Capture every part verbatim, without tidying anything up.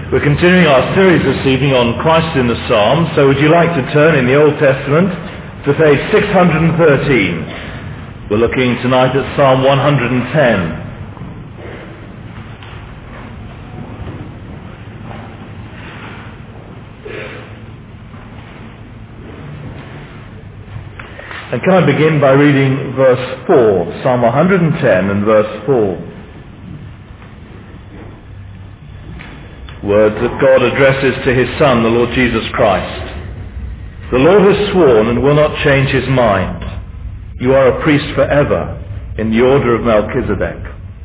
We're continuing our series this evening on Christ in the Psalms, so would you like to turn in the Old Testament to page six hundred thirteen. We're looking tonight at Psalm one hundred ten. And can I begin by reading verse four, Psalm one hundred ten and verse four. Words that God addresses to his Son, the Lord Jesus Christ. The Lord has sworn and will not change his mind. You are a priest forever in the order of Melchizedek.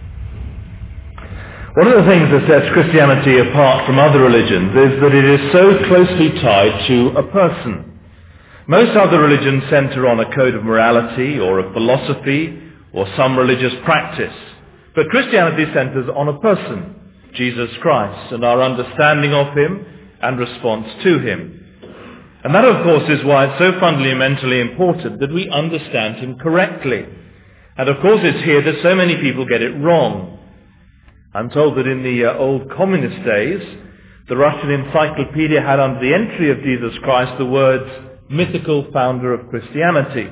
One of the things that sets Christianity apart from other religions is that it is so closely tied to a person. Most other religions center on a code of morality or a philosophy or some religious practice. But Christianity centers on a person, Jesus Christ, and our understanding of him and response to him. And that, of course, is why it's so fundamentally important that we understand him correctly. And of course it's here that so many people get it wrong. I'm told that in the uh, old communist days, the Russian encyclopedia had under the entry of Jesus Christ the words, mythical founder of Christianity.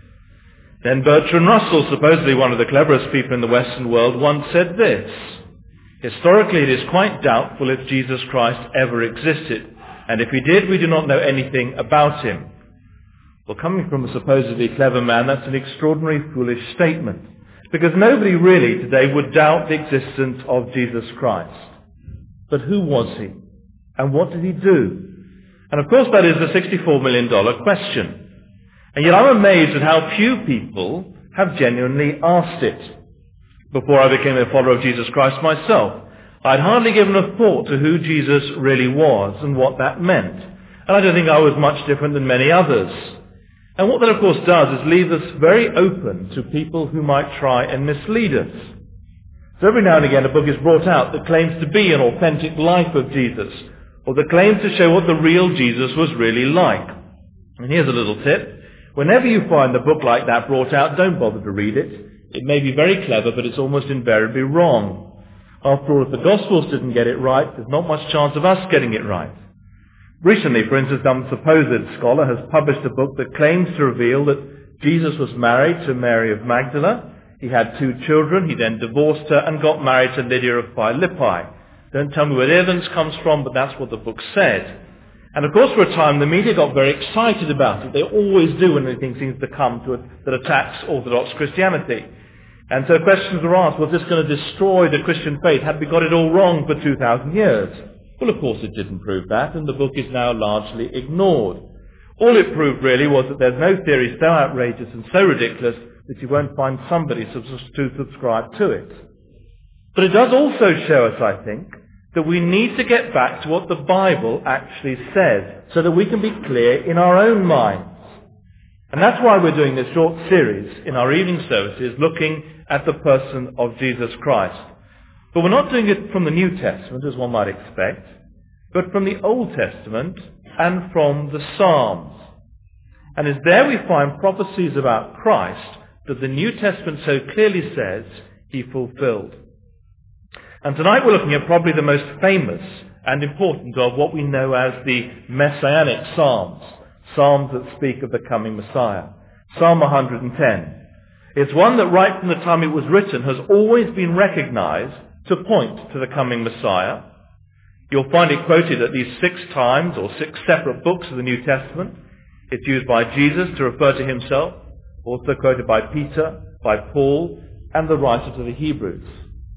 Then Bertrand Russell, supposedly one of the cleverest people in the Western world, once said this: historically, it is quite doubtful if Jesus Christ ever existed, and if he did, we do not know anything about him. Well, coming from a supposedly clever man, that's an extraordinary foolish statement, because nobody really today would doubt the existence of Jesus Christ. But who was he? And what did he do? And of course that is the sixty-four million dollars question. And yet I'm amazed at how few people have genuinely asked it. Before I became a follower of Jesus Christ myself, I'd hardly given a thought to who Jesus really was and what that meant. And I don't think I was much different than many others. And what that of course does is leave us very open to people who might try and mislead us. So every now and again a book is brought out that claims to be an authentic life of Jesus, or that claims to show what the real Jesus was really like. And here's a little tip. Whenever you find a book like that brought out, don't bother to read it. It may be very clever, but it's almost invariably wrong. After all, if the Gospels didn't get it right, there's not much chance of us getting it right. Recently, for instance, some supposed scholar has published a book that claims to reveal that Jesus was married to Mary of Magdala. He had two children. He then divorced her and got married to Lydia of Philippi. Don't tell me where the evidence comes from, but that's what the book said. And of course, for a time, the media got very excited about it. They always do when anything seems to come to it that attacks Orthodox Christianity. And so questions were asked, was this going to destroy the Christian faith? Had we got it all wrong for two thousand years? Well, of course it didn't prove that, and the book is now largely ignored. All it proved really was that there's no theory so outrageous and so ridiculous that you won't find somebody to subscribe to it. But it does also show us, I think, that we need to get back to what the Bible actually says, so that we can be clear in our own minds. And that's why we're doing this short series in our evening services, looking at the person of Jesus Christ. But we're not doing it from the New Testament, as one might expect, but from the Old Testament and from the Psalms. And it's there we find prophecies about Christ that the New Testament so clearly says he fulfilled. And tonight we're looking at probably the most famous and important of what we know as the Messianic Psalms, Psalms that speak of the coming Messiah. Psalm one hundred ten. It's one that right from the time it was written has always been recognized to point to the coming Messiah. You'll find it quoted at least six times or six separate books of the New Testament. It's used by Jesus to refer to himself, also quoted by Peter, by Paul, and the writer to the Hebrews.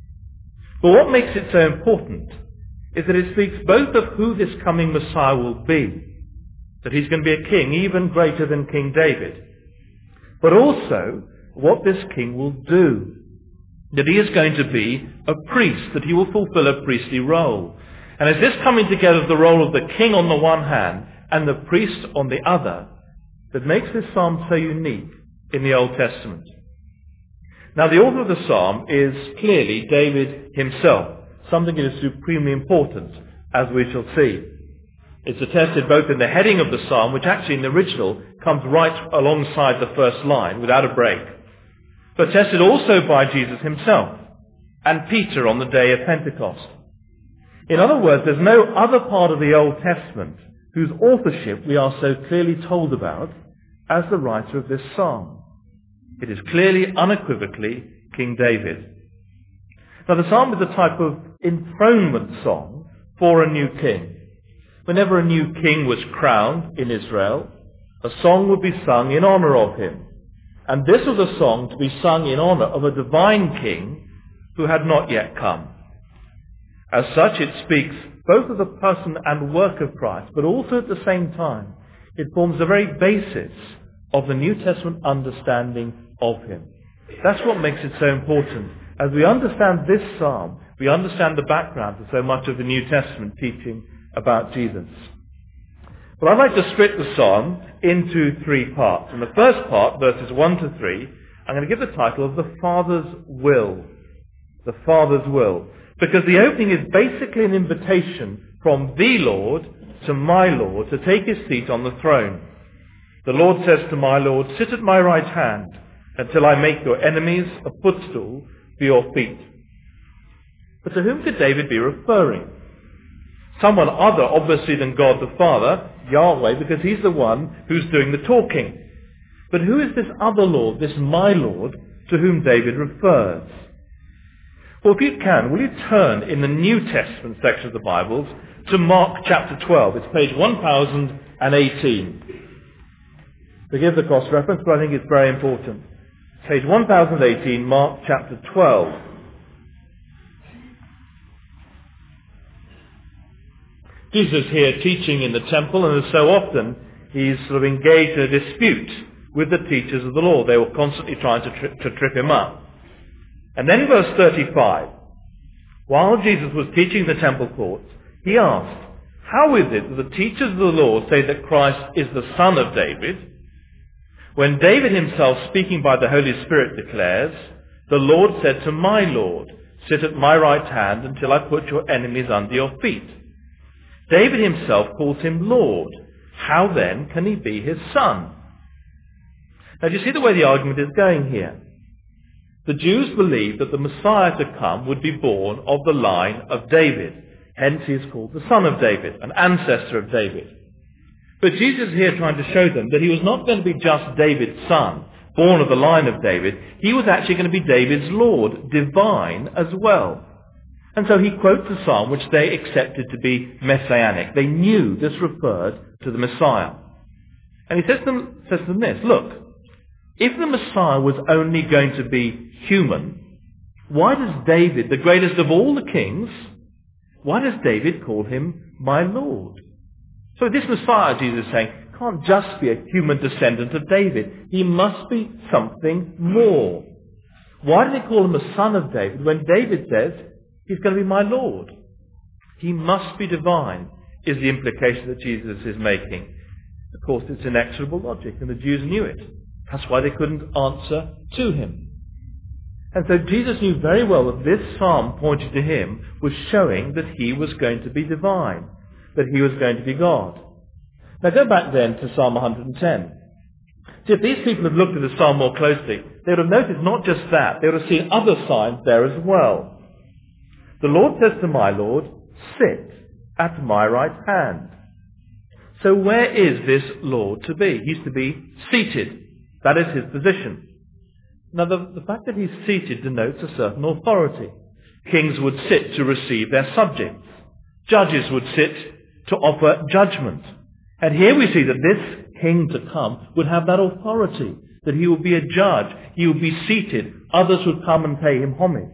But what makes it so important is that it speaks both of who this coming Messiah will be, that he's going to be a king even greater than King David, but also what this king will do, that he is going to be a priest, that he will fulfill a priestly role. And it's this coming together of the role of the king on the one hand and the priest on the other that makes this psalm so unique in the Old Testament. Now, the author of the psalm is clearly David himself, something that is supremely important, as we shall see. It's attested both in the heading of the psalm, which actually in the original comes right alongside the first line without a break, but attested also by Jesus himself and Peter on the day of Pentecost. In other words, there's no other part of the Old Testament whose authorship we are so clearly told about as the writer of this psalm. It is clearly, unequivocally, King David. Now, the psalm is a type of enthronement song for a new king. Whenever a new king was crowned in Israel, a song would be sung in honor of him. And this was a song to be sung in honor of a divine king who had not yet come. As such, it speaks both of the person and work of Christ, but also at the same time, it forms the very basis of the New Testament understanding of him. That's what makes it so important. As we understand this psalm, we understand the background to so much of the New Testament teaching about Jesus. But I'd like to split the psalm into three parts. In the first part, verses one to three, I'm going to give the title of The Father's Will. The Father's Will. Because the opening is basically an invitation from the Lord to my Lord to take his seat on the throne. The Lord says to my Lord, sit at my right hand until I make your enemies a footstool for your feet. But to whom could David be referring? Someone other, obviously, than God the Father, Yahweh, because he's the one who's doing the talking. But who is this other Lord, this my Lord, to whom David refers? Well, if you can, will you turn in the New Testament section of the Bibles to Mark chapter twelve. It's page one thousand eighteen. Forgive the cross-reference, but I think it's very important. Page one thousand eighteen, Mark chapter twelve. Jesus is here teaching in the temple, and as so often, he's sort of engaged in a dispute with the teachers of the law. They were constantly trying to, tri- to trip him up. And then verse thirty-five, while Jesus was teaching the temple courts, he asked, how is it that the teachers of the law say that Christ is the son of David, when David himself, speaking by the Holy Spirit, declares, the Lord said to my Lord, sit at my right hand until I put your enemies under your feet. David himself calls him Lord. How then can he be his son? Now, do you see the way the argument is going here? The Jews believed that the Messiah to come would be born of the line of David. Hence he is called the son of David, an ancestor of David. But Jesus is here trying to show them that he was not going to be just David's son, born of the line of David. He was actually going to be David's Lord, divine as well. And so he quotes a psalm which they accepted to be messianic. They knew this referred to the Messiah. And he says to them, says to them this, look, if the Messiah was only going to be human, why does David, the greatest of all the kings, why does David call him my Lord? So this Messiah, Jesus is saying, can't just be a human descendant of David. He must be something more. Why did he call him a son of David when David says he's going to be my Lord? He must be divine, is the implication that Jesus is making. Of course, it's inexorable logic, and the Jews knew it. That's why they couldn't answer to him. And so Jesus knew very well that this psalm pointed to him was showing that he was going to be divine, that he was going to be God. Now go back then to Psalm one hundred ten. See, if these people had looked at the psalm more closely, they would have noticed not just that, they would have seen other signs there as well. The Lord says to my Lord, sit at my right hand. So where is this Lord to be? He's to be seated. That is his position. Now the, the fact that he's seated denotes a certain authority. Kings would sit to receive their subjects. Judges would sit to offer judgment. And here we see that this king to come would have that authority, that he would be a judge, he would be seated, others would come and pay him homage.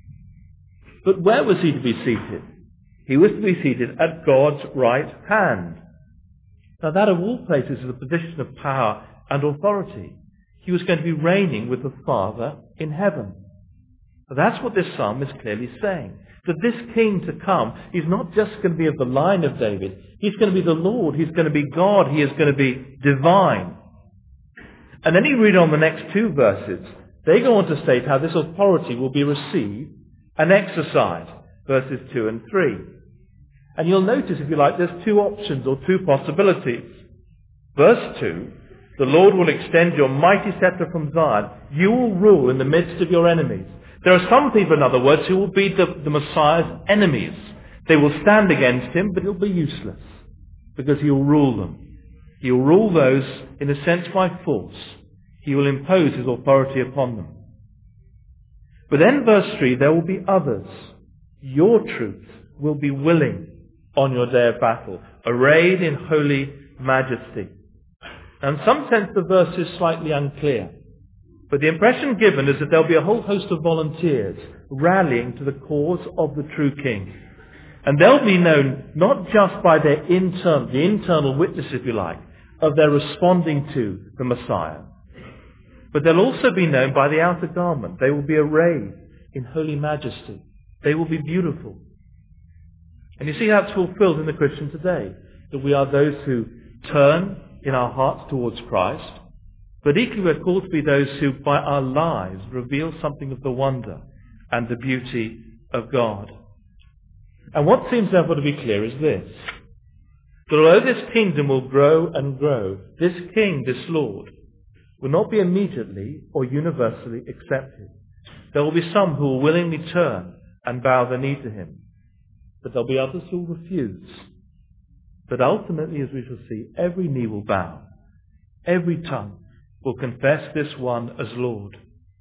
But where was he to be seated? He was to be seated at God's right hand. Now that of all places is a position of power and authority. He was going to be reigning with the Father in heaven. That's what this psalm is clearly saying. That this king to come is not just going to be of the line of David. He's going to be the Lord. He's going to be God. He is going to be divine. And then you read on the next two verses. They go on to state how this authority will be received and exercised. Verses two and three. And you'll notice, if you like, there's two options or two possibilities. Verse two, the Lord will extend your mighty scepter from Zion. You will rule in the midst of your enemies. There are some people, in other words, who will be the, the Messiah's enemies. They will stand against him, but it'll be useless because he'll rule them. He'll rule those, in a sense, by force. He will impose his authority upon them. But then verse three, there will be others. Your troops will be willing on your day of battle, arrayed in holy majesty. Now, in some sense, the verse is slightly unclear. But the impression given is that there'll be a whole host of volunteers rallying to the cause of the true king. And they'll be known not just by their internal, the internal witness, if you like, of their responding to the Messiah, but they'll also be known by the outer garment. They will be arrayed in holy majesty. They will be beautiful. And you see that's fulfilled in the Christian today, that we are those who turn in our hearts towards Christ, but equally we're called to be those who by our lives reveal something of the wonder and the beauty of God. And what seems therefore to be clear is this, that although this kingdom will grow and grow, this king, this Lord, will not be immediately or universally accepted. There will be some who will willingly turn and bow the knee to him, but there'll be others who will refuse. But ultimately, as we shall see, every knee will bow, every tongue will confess this one as Lord.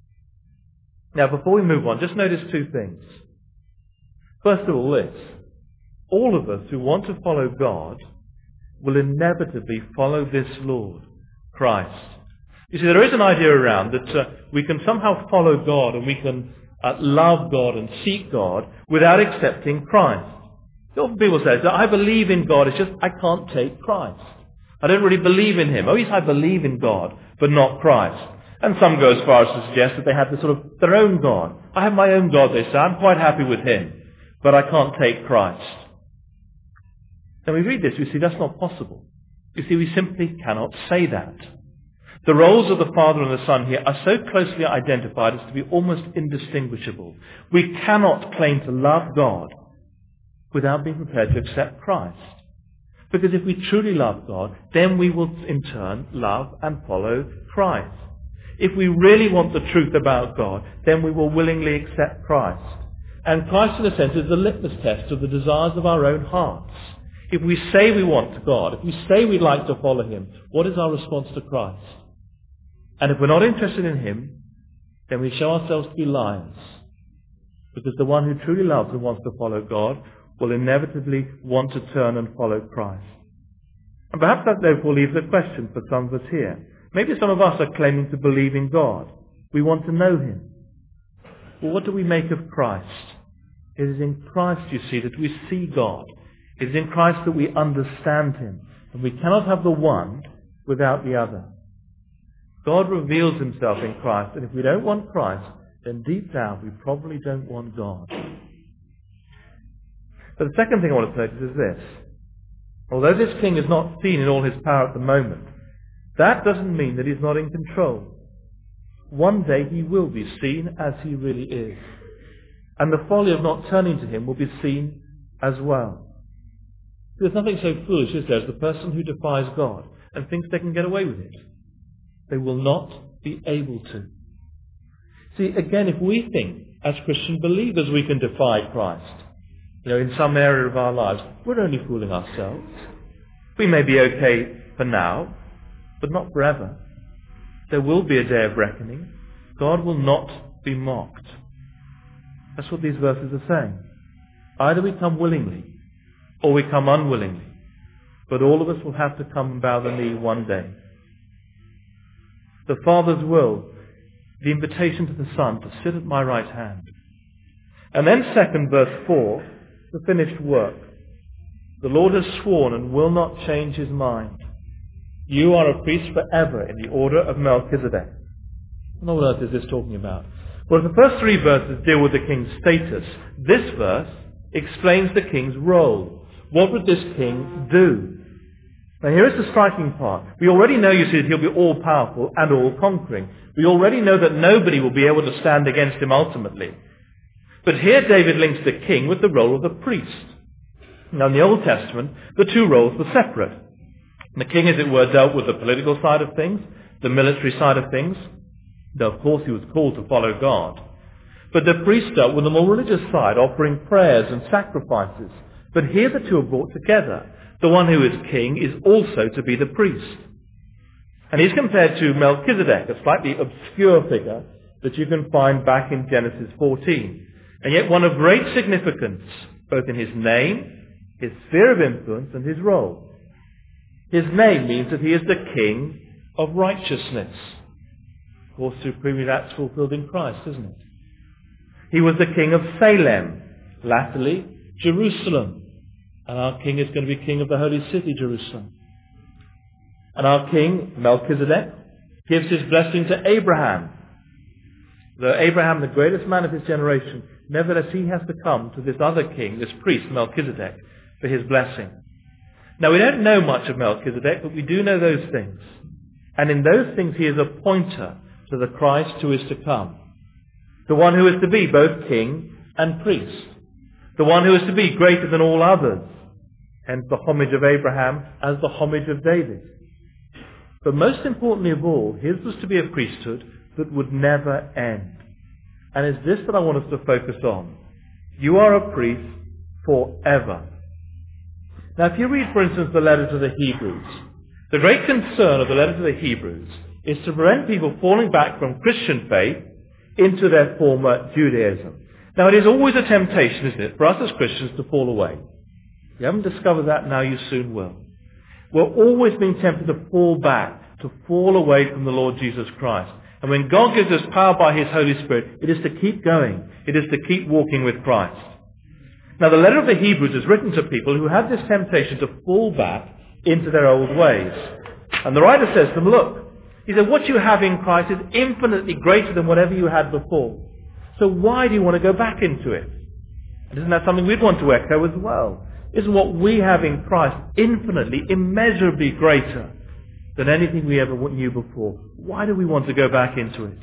Now, before we move on, just notice two things. First of all, this. All of us who want to follow God will inevitably follow this Lord, Christ. You see, there is an idea around that uh, we can somehow follow God and we can uh, love God and seek God without accepting Christ. Often people say, I believe in God, it's just I can't take Christ. I don't really believe in him. Oh yes, I believe in God, but not Christ. And some go as far as to suggest that they have this sort of their own God. I have my own God, they say. I'm quite happy with him, but I can't take Christ. Then we read this, we see that's not possible. You see, we simply cannot say that. The roles of the Father and the Son here are so closely identified as to be almost indistinguishable. We cannot claim to love God without being prepared to accept Christ. Because if we truly love God, then we will in turn love and follow Christ. If we really want the truth about God, then we will willingly accept Christ. And Christ, in a sense, is the litmus test of the desires of our own hearts. If we say we want God, if we say we'd like to follow him, what is our response to Christ? And if we're not interested in him, then we show ourselves to be liars. Because the one who truly loves and wants to follow God will inevitably want to turn and follow Christ. And perhaps that therefore leaves a question for some of us here. Maybe some of us are claiming to believe in God. We want to know him. Well, what do we make of Christ? It is in Christ, you see, that we see God. It is in Christ that we understand him. And we cannot have the one without the other. God reveals himself in Christ. And if we don't want Christ, then deep down we probably don't want God. But the second thing I want to notice is this. Although this king is not seen in all his power at the moment, that doesn't mean that he's not in control. One day he will be seen as he really is. And the folly of not turning to him will be seen as well. There's nothing so foolish, is there, as the person who defies God and thinks they can get away with it. They will not be able to. See, again, if we think as Christian believers we can defy Christ, you know, in some area of our lives, we're only fooling ourselves. We may be okay for now, but not forever. There will be a day of reckoning. God will not be mocked. That's what these verses are saying. Either we come willingly, or we come unwillingly. But all of us will have to come and bow the knee one day. The Father's will, the invitation to the Son to sit at my right hand. And then second, verse four, the finished work. The Lord has sworn and will not change his mind. You are a priest forever in the order of Melchizedek. What on earth is this talking about? Well, the first three verses deal with the king's status. This verse explains the king's role. What would this king do? Now here is the striking part. We already know, you see, that he'll be all-powerful and all-conquering. We already know that nobody will be able to stand against him ultimately. But here David links the king with the role of the priest. Now in the Old Testament, the two roles were separate. The king, as it were, dealt with the political side of things, the military side of things. Though, of course, he was called to follow God. But the priest dealt with the more religious side, offering prayers and sacrifices But here the two are brought together. The one who is king is also to be the priest. And he's compared to Melchizedek, a slightly obscure figure that you can find back in Genesis fourteen. And yet one of great significance, both in his name, his sphere of influence, and his role. His name means that he is the king of righteousness. Of course, supremely that's fulfilled in Christ, isn't it? He was the king of Salem, latterly Jerusalem. And our king is going to be king of the holy city, Jerusalem. And our king, Melchizedek, gives his blessing to Abraham. Though Abraham, the greatest man of his generation, nevertheless he has to come to this other king, this priest, Melchizedek, for his blessing. Now we don't know much of Melchizedek, but we do know those things. And in those things he is a pointer to the Christ who is to come. The one who is to be both king and priest. The one who is to be greater than all others. Hence the homage of Abraham as the homage of David. But most importantly of all, his was to be a priesthood that would never end. And it's this that I want us to focus on. You are a priest forever. Now if you read, for instance, the letter to the Hebrews, the great concern of the letter to the Hebrews is to prevent people falling back from Christian faith into their former Judaism. Now it is always a temptation, isn't it, for us as Christians to fall away. If you haven't discovered that, now you soon will. We're always being tempted to fall back, to fall away from the Lord Jesus Christ. And when God gives us power by His Holy Spirit, it is to keep going. It is to keep walking with Christ. Now the letter of the Hebrews is written to people who have this temptation to fall back into their old ways. And the writer says to them, look, he said, what you have in Christ is infinitely greater than whatever you had before. So why do you want to go back into it? And isn't that something we'd want to echo as well? Isn't what we have in Christ infinitely, immeasurably greater than anything we ever knew before? Why do we want to go back into it?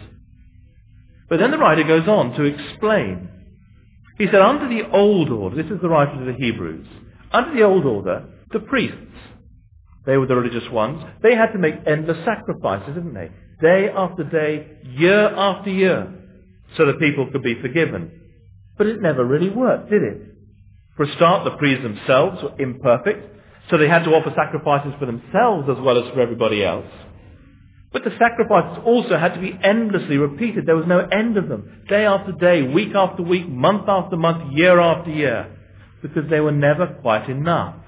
But then the writer goes on to explain. He said, under the old order, this is the writer to the Hebrews, under the old order, the priests, they were the religious ones, they had to make endless sacrifices, didn't they? Day after day, year after year, so that people could be forgiven. But it never really worked, did it? For a start, the priests themselves were imperfect, so they had to offer sacrifices for themselves as well as for everybody else. But the sacrifices also had to be endlessly repeated. There was no end of them. Day after day, week after week, month after month, year after year. Because they were never quite enough.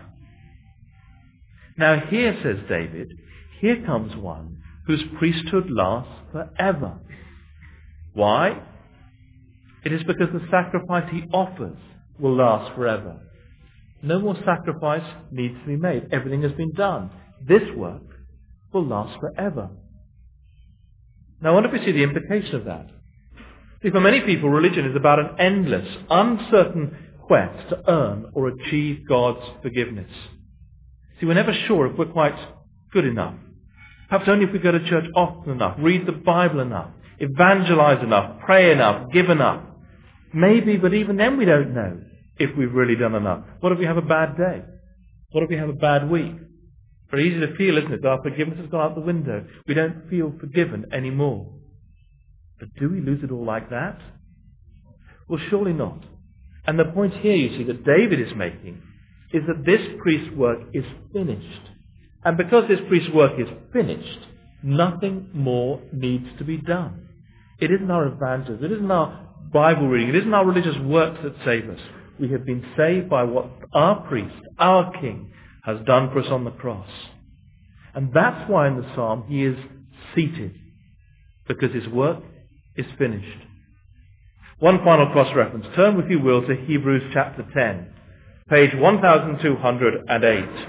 Now here, says David, here comes one whose priesthood lasts forever. Why? It is because the sacrifice he offers will last forever. No more sacrifice needs to be made. Everything has been done. This work will last forever. Now I wonder if you see the implication of that. See, for many people, religion is about an endless, uncertain quest to earn or achieve God's forgiveness. See, we're never sure if we're quite good enough. Perhaps only if we go to church often enough, read the Bible enough, evangelize enough, pray enough, give enough. Maybe, but even then we don't know if we've really done enough. What if we have a bad day? What if we have a bad week? Very easy to feel, isn't it, that our forgiveness has gone out the window. We don't feel forgiven anymore. But do we lose it all like that? Well, surely not. And the point here, you see, that David is making is that this priest's work is finished. And because this priest's work is finished, nothing more needs to be done. It isn't our evangelism, it isn't our Bible reading, it isn't our religious works that save us. We have been saved by what our priest, our king, has done for us on the cross. And that's why in the psalm he is seated, because his work is finished. One final cross-reference. Turn, if you will, to Hebrews chapter ten, page one thousand two hundred eight.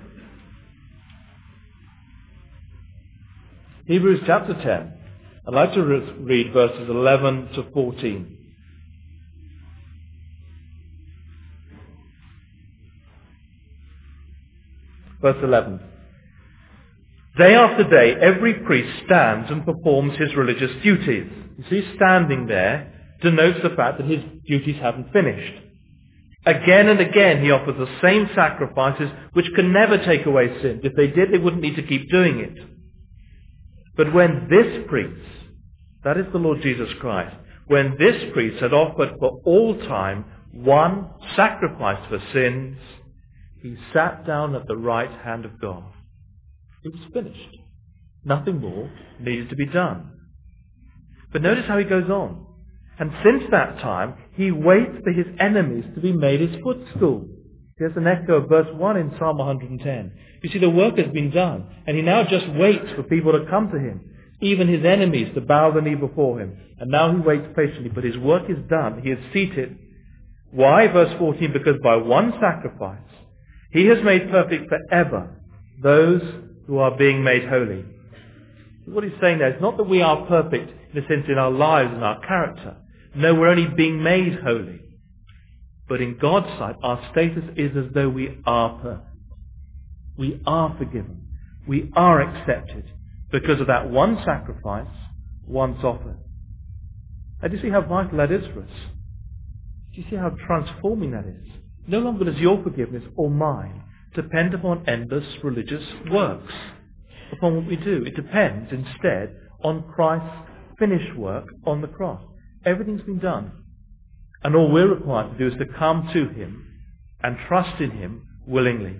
Hebrews chapter ten. I'd like to re- read verses eleven to fourteen. Verse eleven. Day after day, every priest stands and performs his religious duties. You see, standing there denotes the fact that his duties haven't finished. Again and again, he offers the same sacrifices which can never take away sin. If they did, they wouldn't need to keep doing it. But when this priest, that is the Lord Jesus Christ, when this priest had offered for all time one sacrifice for sins, he sat down at the right hand of God. It was finished. Nothing more needed to be done. But notice how he goes on. And since that time, he waits for his enemies to be made his footstool. There's an echo of verse one in Psalm one hundred ten. You see, the work has been done, and he now just waits for people to come to him, even his enemies to bow the knee before him. And now he waits patiently, but his work is done. He is seated. Why? Verse fourteen, because by one sacrifice, he has made perfect forever those who are being made holy. What he's saying there is not that we are perfect in a sense in our lives and our character. No, we're only being made holy. But in God's sight, our status is as though we are perfect. We are forgiven. We are accepted because of that one sacrifice once offered. And do you see how vital that is for us? Do you see how transforming that is? No longer does your forgiveness or mine depend upon endless religious works, upon what we do. It depends instead on Christ's finished work on the cross. Everything's been done. And all we're required to do is to come to him and trust in him willingly.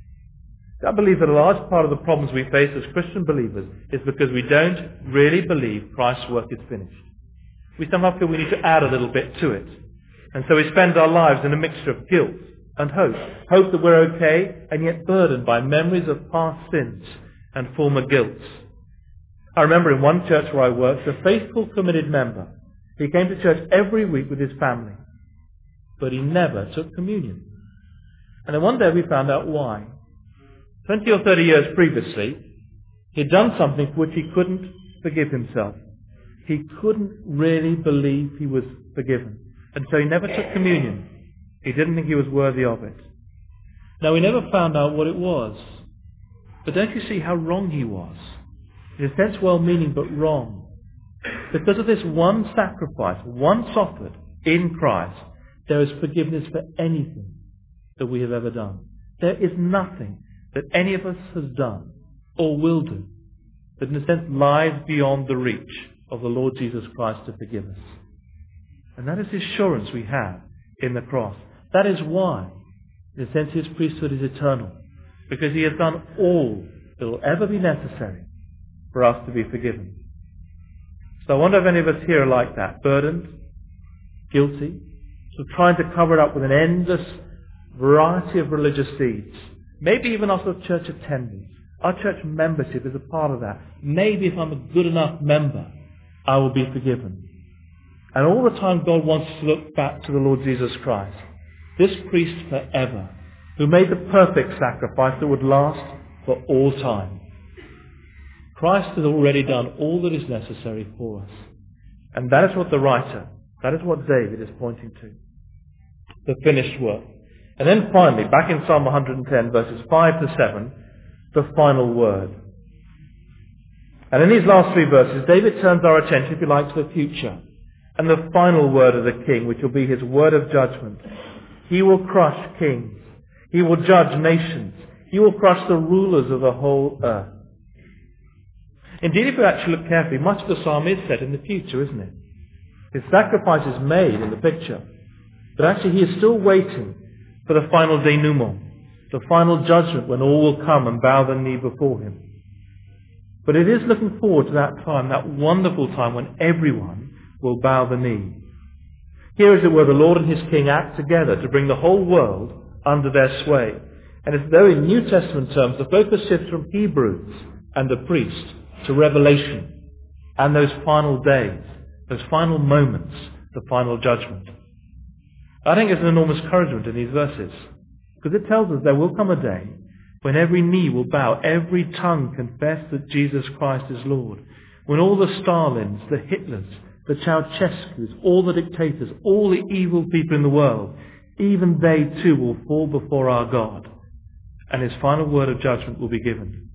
I believe that a large part of the problems we face as Christian believers is because we don't really believe Christ's work is finished. We somehow feel we need to add a little bit to it. And so we spend our lives in a mixture of guilt and hope. Hope that we're okay, and yet burdened by memories of past sins and former guilts. I remember in one church where I worked, a faithful, committed member. He came to church every week with his family, but he never took communion. And then one day we found out why. Twenty or thirty years previously, he'd done something for which he couldn't forgive himself. He couldn't really believe he was forgiven. And so he never took communion. He didn't think he was worthy of it. Now, we never found out what it was. But don't you see how wrong he was? In a sense, well-meaning, but wrong. Because of this one sacrifice, once offered in Christ, there is forgiveness for anything that we have ever done. There is nothing that any of us has done or will do that in a sense lies beyond the reach of the Lord Jesus Christ to forgive us. And that is the assurance we have in the cross. That is why, in a sense, his priesthood is eternal. Because he has done all that will ever be necessary for us to be forgiven. So I wonder if any of us here are like that, burdened, guilty, so trying to cover it up with an endless variety of religious deeds. Maybe even our sort of church attendance. Our church membership is a part of that. Maybe if I'm a good enough member, I will be forgiven. And all the time God wants us to look back to the Lord Jesus Christ, this priest forever, who made the perfect sacrifice that would last for all time. Christ has already done all that is necessary for us. And that is what the writer, that is what David is pointing to. The finished work. And then finally, back in Psalm one hundred ten, verses five to seven, the final word. And in these last three verses, David turns our attention, if you like, to the future. And the final word of the king, which will be his word of judgment. He will crush kings. He will judge nations. He will crush the rulers of the whole earth. Indeed, if you actually look carefully, much of the psalm is set in the future, isn't it? His sacrifice is made in the picture. But actually he is still waiting for the final denouement, the final judgment when all will come and bow the knee before him. But it is looking forward to that time, that wonderful time when everyone will bow the knee. Here, as it were, the Lord and his King act together to bring the whole world under their sway. And as though in New Testament terms, the focus shifts from Hebrews and the priest to Revelation and those final days, those final moments, the final judgment. I think it's an enormous encouragement in these verses, because it tells us there will come a day when every knee will bow, every tongue confess that Jesus Christ is Lord, when all the Stalins, the Hitlers, the Ceausescus, all the dictators, all the evil people in the world, even they too will fall before our God, and his final word of judgment will be given.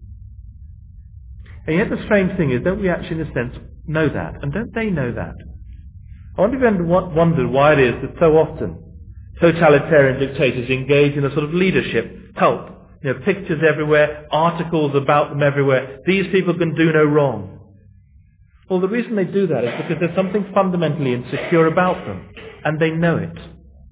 And yet the strange thing is, don't we actually in a sense know that? And don't they know that? I wonder if you ever wondered why it is that so often totalitarian dictators engage in a sort of leadership cult. You know, pictures everywhere, articles about them everywhere. These people can do no wrong. Well, the reason they do that is because there's something fundamentally insecure about them, and they know it.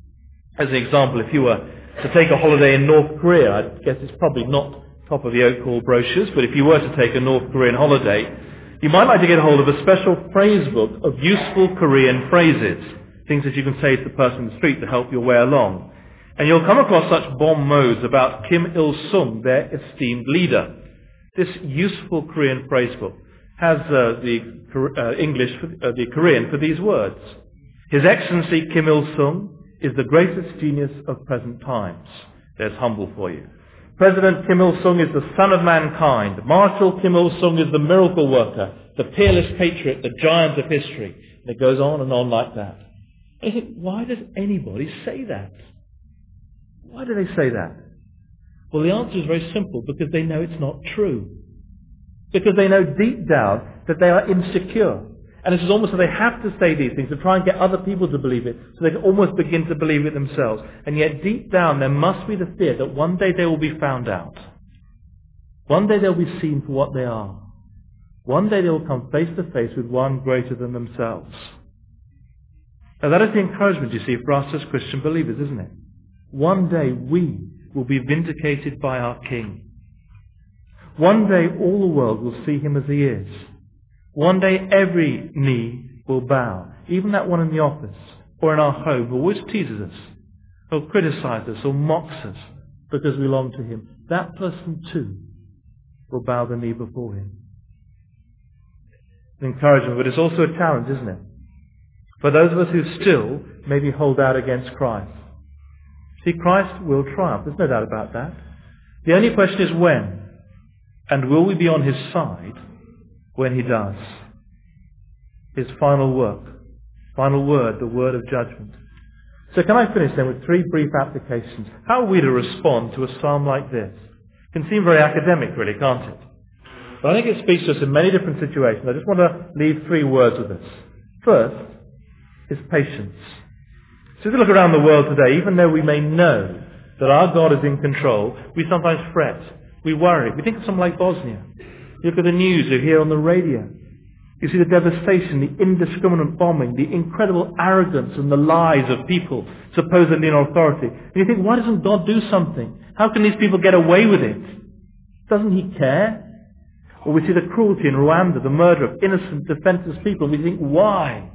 As an example, if you were to take a holiday in North Korea, I guess it's probably not top of the oak hall brochures, but if you were to take a North Korean holiday, you might like to get hold of a special phrase book of useful Korean phrases, things that you can say to the person in the street to help your way along. And you'll come across such bon mots about Kim Il-sung, their esteemed leader. This useful Korean phrase book has uh, the uh, English, for, uh, the Korean for these words. His Excellency Kim Il-sung is the greatest genius of present times. There's humble for you. President Kim Il-sung is the son of mankind. Marshal Kim Il-sung is the miracle worker, the peerless patriot, the giant of history. And it goes on and on like that. And you think, why does anybody say that? Why do they say that? Well, the answer is very simple, because they know it's not true. Because they know deep down that they are insecure. And it's almost as they have to say these things to try and get other people to believe it, so they can almost begin to believe it themselves. And yet deep down there must be the fear that one day they will be found out. One day they'll be seen for what they are. One day they will come face to face with one greater than themselves. Now that is the encouragement, you see, for us as Christian believers, isn't it? One day we will be vindicated by our King. One day all the world will see him as he is. One day every knee will bow, even that one in the office or in our home who always teases us, or criticizes us or mocks us because we belong to him. That person too will bow the knee before him. An encouragement, but it's also a challenge, isn't it? For those of us who still maybe hold out against Christ. See, Christ will triumph. There's no doubt about that. The only question is when. And will we be on his side when he does? His final work, final word, the word of judgment. So can I finish then with three brief applications? How are we to respond to a psalm like this? It can seem very academic, really, can't it? But I think it speaks to us in many different situations. I just want to leave three words with us. First is patience. So if we look around the world today, even though we may know that our God is in control, we sometimes fret. We worry. We think of something like Bosnia. You look at the news, you hear on the radio. You see the devastation, the indiscriminate bombing, the incredible arrogance and the lies of people supposedly in authority. And you think, why doesn't God do something? How can these people get away with it? Doesn't he care? Or we see the cruelty in Rwanda, the murder of innocent, defenseless people, and we think, why?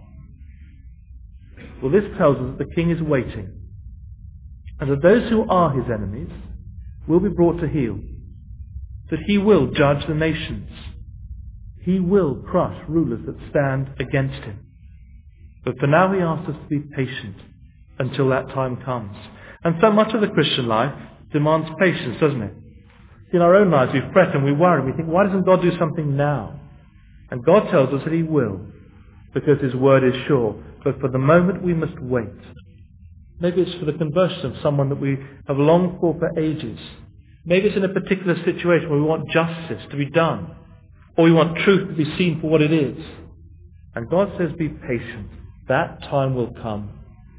Well, this tells us that the king is waiting. And that those who are his enemies will be brought to heel. That he will judge the nations. He will crush rulers that stand against him. But for now he asks us to be patient until that time comes. And so much of the Christian life demands patience, doesn't it? In our own lives we fret and we worry. We think, why doesn't God do something now? And God tells us that he will, because his word is sure. But for the moment we must wait. Maybe it's for the conversion of someone that we have longed for for ages. Maybe it's in a particular situation where we want justice to be done. Or we want truth to be seen for what it is. And God says, be patient. That time will come.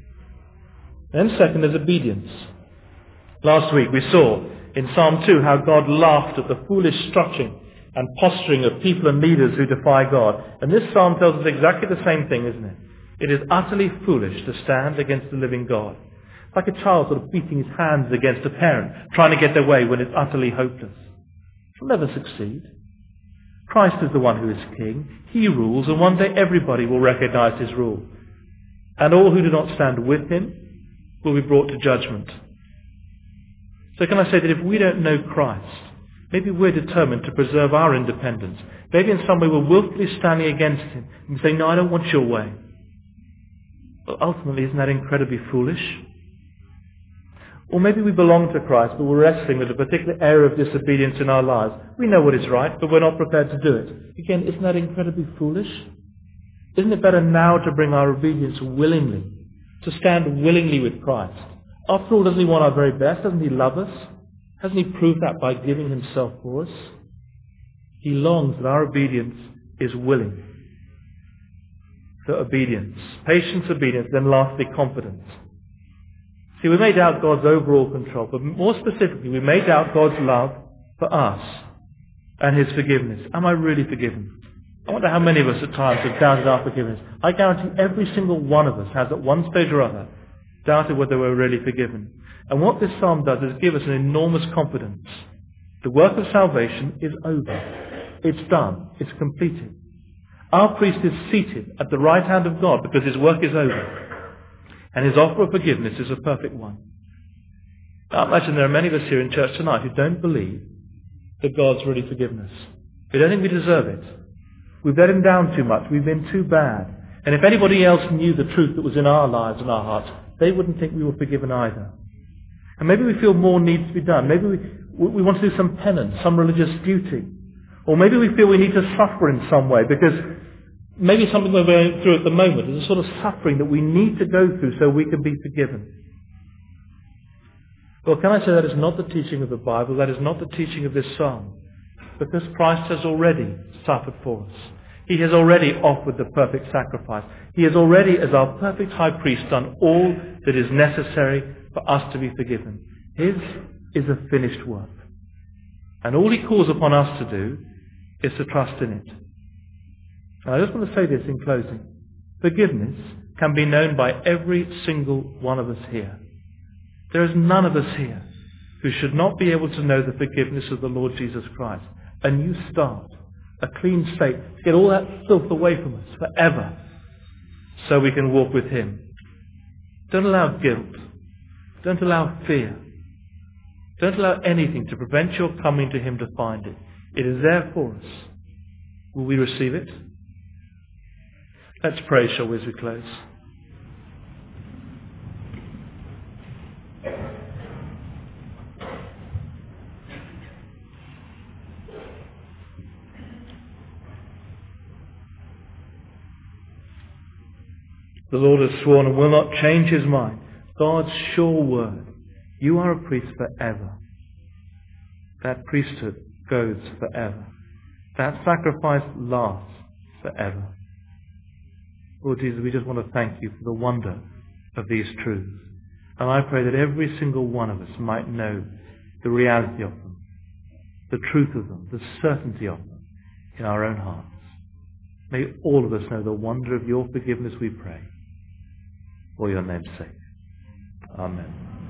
Then second is obedience. Last week we saw in Psalm two how God laughed at the foolish strutting and posturing of people and leaders who defy God. And this psalm tells us exactly the same thing, isn't it? It is utterly foolish to stand against the living God. Like a child sort of beating his hands against a parent, trying to get their way when it's utterly hopeless. It will never succeed. Christ is the one who is king. He rules, and one day everybody will recognize his rule. And all who do not stand with him will be brought to judgment. So can I say that if we don't know Christ, maybe we're determined to preserve our independence. Maybe in some way we're willfully standing against him and saying, no, I don't want your way. Well, ultimately, isn't that incredibly foolish? Or maybe we belong to Christ, but we're wrestling with a particular area of disobedience in our lives. We know what is right, but we're not prepared to do it. Again, isn't that incredibly foolish? Isn't it better now to bring our obedience willingly, to stand willingly with Christ? After all, doesn't he want our very best? Doesn't he love us? Hasn't he proved that by giving himself for us? He longs that our obedience is willing. So obedience, patience, obedience, then lastly confidence. See, we may doubt God's overall control, but more specifically, we may doubt God's love for us and his forgiveness. Am I really forgiven? I wonder how many of us at times have doubted our forgiveness. I guarantee every single one of us has at one stage or other doubted whether we were really forgiven. And what this psalm does is give us an enormous confidence. The work of salvation is over. It's done. It's completed. Our priest is seated at the right hand of God because his work is over. And his offer of forgiveness is a perfect one. I imagine there are many of us here in church tonight who don't believe that God's really forgiven us. We don't think we deserve it. We've let him down too much. We've been too bad. And if anybody else knew the truth that was in our lives and our hearts, they wouldn't think we were forgiven either. And maybe we feel more needs to be done. Maybe we, we want to do some penance, some religious duty. Or maybe we feel we need to suffer in some way because maybe something we're going through at the moment is a sort of suffering that we need to go through so we can be forgiven. Well, can I say that is not the teaching of the Bible, that is not the teaching of this psalm. Because Christ has already suffered for us. He has already offered the perfect sacrifice. He has already, as our perfect high priest, done all that is necessary for us to be forgiven. His is a finished work. And all he calls upon us to do is to trust in it. And I just want to say this in closing. Forgiveness can be known by every single one of us here. There is none of us here who should not be able to know the forgiveness of the Lord Jesus Christ. A new start, a clean slate, to get all that filth away from us forever so we can walk with him. Don't allow guilt. Don't allow fear. Don't allow anything to prevent your coming to him to find it. It is there for us. Will we receive it? Let's pray, shall we, as we close. The Lord has sworn and will not change his mind. God's sure word. You are a priest forever. That priesthood goes forever. That sacrifice lasts forever. Lord Jesus, we just want to thank you for the wonder of these truths. And I pray that every single one of us might know the reality of them, the truth of them, the certainty of them in our own hearts. May all of us know the wonder of your forgiveness, we pray. For your name's sake. Amen.